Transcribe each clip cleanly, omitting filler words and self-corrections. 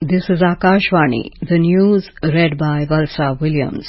This is Akashvani, the news read by Valsa Williams.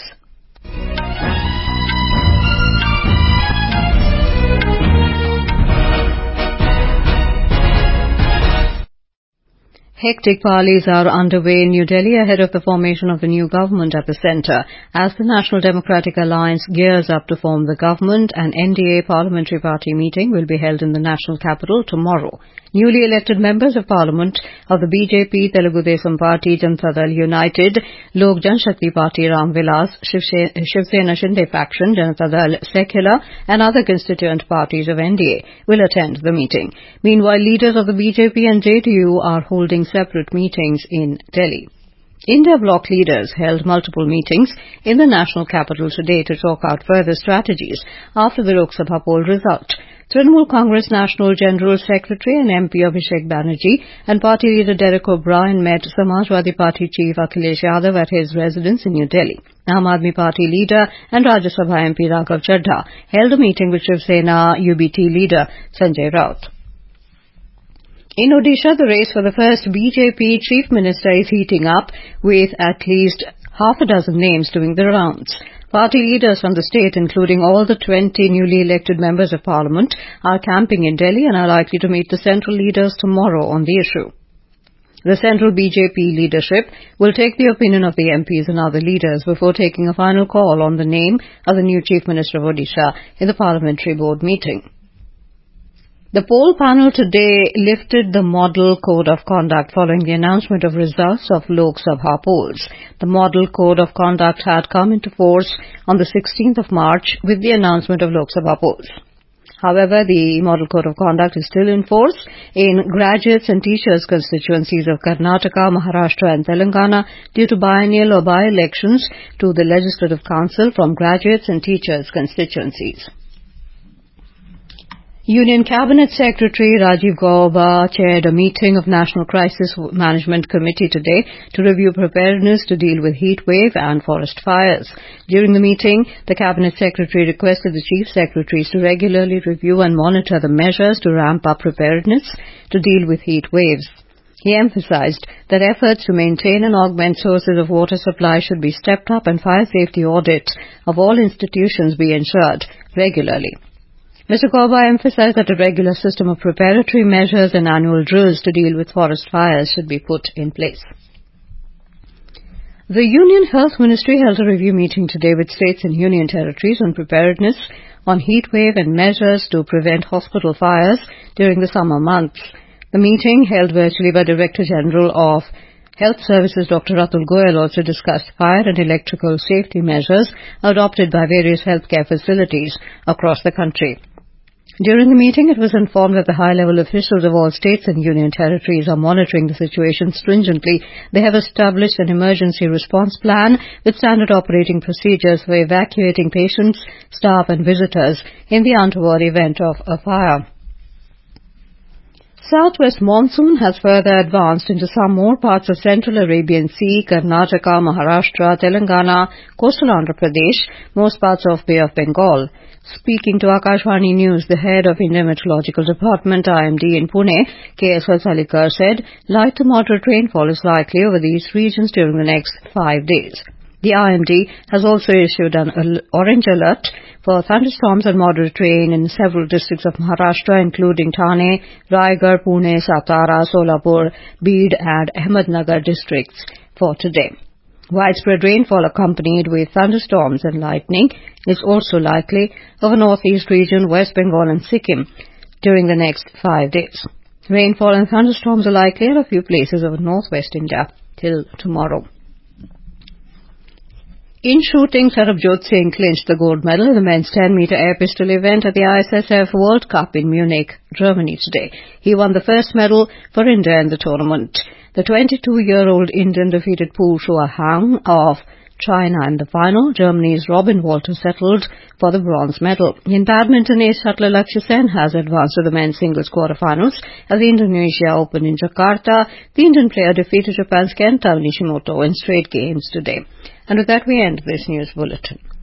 Hectic parleys are underway in New Delhi ahead of the formation of the new government at the centre. As the National Democratic Alliance gears up to form the government, an NDA parliamentary party meeting will be held in the national capital tomorrow. Newly elected members of parliament of the BJP, Telugu Desam Party, Janata Dal United, Lok Janshakti Party, Ram Vilas, Shiv Sena Shinde faction, Janata Dal Secular and other constituent parties of NDA will attend the meeting. Meanwhile, leaders of the BJP and JDU are holding separate meetings in Delhi. India bloc leaders held multiple meetings in the national capital today to talk out further strategies after the Lok Sabha poll result. Trinamool Congress National General Secretary and MP Abhishek Banerjee and party leader Derek O'Brien met Samajwadi Party Chief Akhilesh Yadav at his residence in New Delhi. Aam Aadmi Party leader and Rajya Sabha MP Raghav Chadha held a meeting with Shiv Sena UBT leader Sanjay Raut. In Odisha, the race for the first BJP chief minister is heating up, with at least half a dozen names doing the rounds. Party leaders from the state, including all the 20 newly elected members of parliament, are camping in Delhi and are likely to meet the central leaders tomorrow on the issue. The central BJP leadership will take the opinion of the MPs and other leaders before taking a final call on the name of the new chief minister of Odisha in the parliamentary board meeting. The poll panel today lifted the model code of conduct following the announcement of results of Lok Sabha polls. The model code of conduct had come into force on the 16th of March with the announcement of Lok Sabha polls. However, the model code of conduct is still in force in graduates and teachers constituencies of Karnataka, Maharashtra and Telangana due to biennial or by-elections to the Legislative Council from graduates and teachers constituencies. Union Cabinet Secretary Rajiv Gauba chaired a meeting of National Crisis Management Committee today to review preparedness to deal with heat wave and forest fires. During the meeting, the Cabinet Secretary requested the Chief Secretaries to regularly review and monitor the measures to ramp up preparedness to deal with heat waves. He emphasized that efforts to maintain and augment sources of water supply should be stepped up and fire safety audits of all institutions be ensured regularly. Mr. Gauba emphasized that a regular system of preparatory measures and annual drills to deal with forest fires should be put in place. The Union Health Ministry held a review meeting today with states and union territories on preparedness on heat wave and measures to prevent hospital fires during the summer months. The meeting, held virtually by Director General of Health Services Dr. Atul Goyal, also discussed fire and electrical safety measures adopted by various healthcare facilities across the country. During the meeting, it was informed that the high-level officials of all states and union territories are monitoring the situation stringently. They have established an emergency response plan with standard operating procedures for evacuating patients, staff and visitors in the untoward event of a fire. Southwest monsoon has further advanced into some more parts of Central Arabian Sea, Karnataka, Maharashtra, Telangana, coastal Andhra Pradesh, most parts of Bay of Bengal. Speaking to Akashvani News, the head of Indian Meteorological Department, IMD in Pune, K.S. Valsalikar said light to moderate rainfall is likely over these regions during the next 5 days. The IMD has also issued an orange alert for thunderstorms and moderate rain in several districts of Maharashtra, including Thane, Raigad, Pune, Satara, Solapur, Beed and Ahmednagar districts for today. Widespread rainfall accompanied with thunderstorms and lightning is also likely over northeast region, West Bengal and Sikkim during the next 5 days. Rainfall and thunderstorms are likely at a few places over northwest India till tomorrow. In shooting, Sarabjot Singh clinched the gold medal in the men's 10-meter air pistol event at the ISSF World Cup in Munich, Germany today. He won the first medal for India in the tournament. The 22-year-old Indian defeated Pu Shuahang of China in the final. Germany's Robin Walter settled for the bronze medal. In badminton, ace shuttler Lakshya Sen has advanced to the men's singles quarterfinals at the Indonesia Open in Jakarta. The Indian player defeated Japan's Kenta Nishimoto in straight games today. And with that, we end this news bulletin.